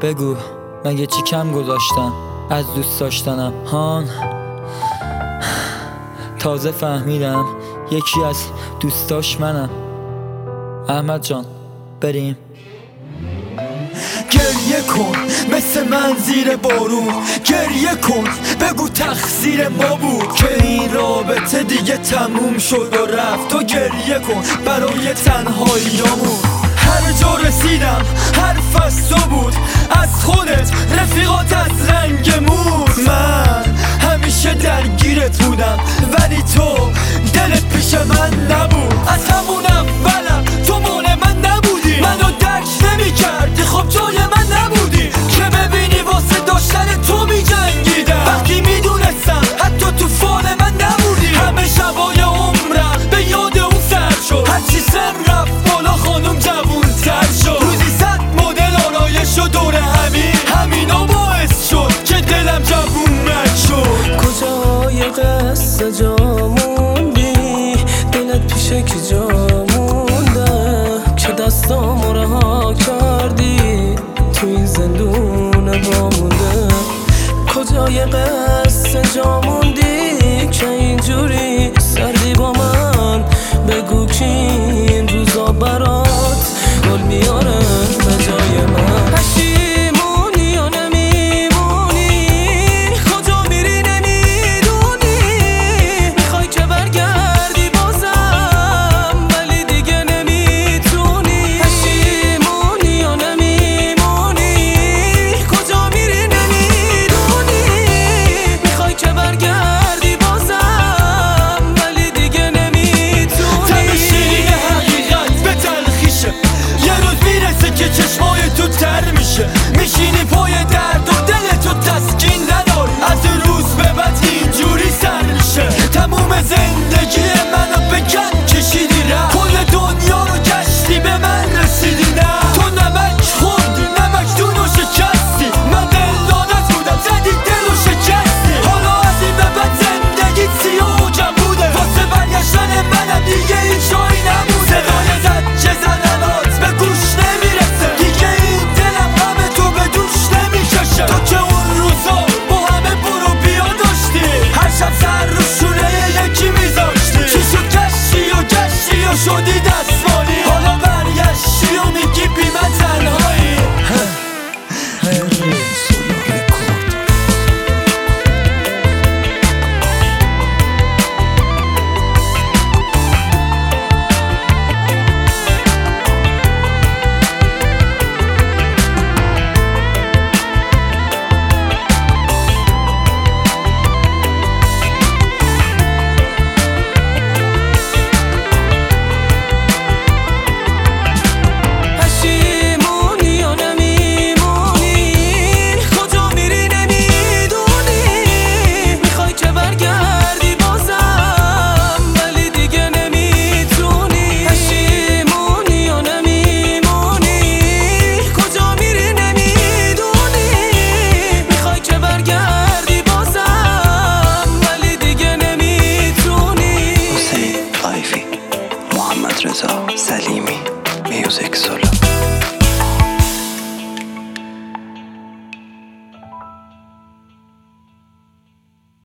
بگو مگه چی کم گذاشتم از دوست داشتنم هان؟ تازه فهمیدم یکی از دوستاش منم. احمد جان بریم. گریه کن مثل من زیر بارون، گریه کن بگو تقصیر ما بود که این رابطه دیگه تموم شد و رفت. تو گریه کن برای تنهاییامون. هر جا رسیدم حرف از تو بود، از خودت رفیقات از رنگ موت. من همیشه درگیرت بودم ولی تو دلت پیش من نبود. از همون اولم تو مال من نبودی، منو درک نمی کردی، خب جای من نبودی که ببینی واسه داشتن تو می جنگیدم. وقتی می دونستم حتی تو فال من نبودی، همه شبای عمرم به یاد اون سر شد. هرچی سن رفت بالا خانم جوون تر شد. روزی 100 مدل آرایش و دور همینا باعث شد که دلم جوون نشد. کجای قصه جا موندی، دلت پیشه کی جا مونده که دستامو رها کردی تو این زندون وامونده. کجای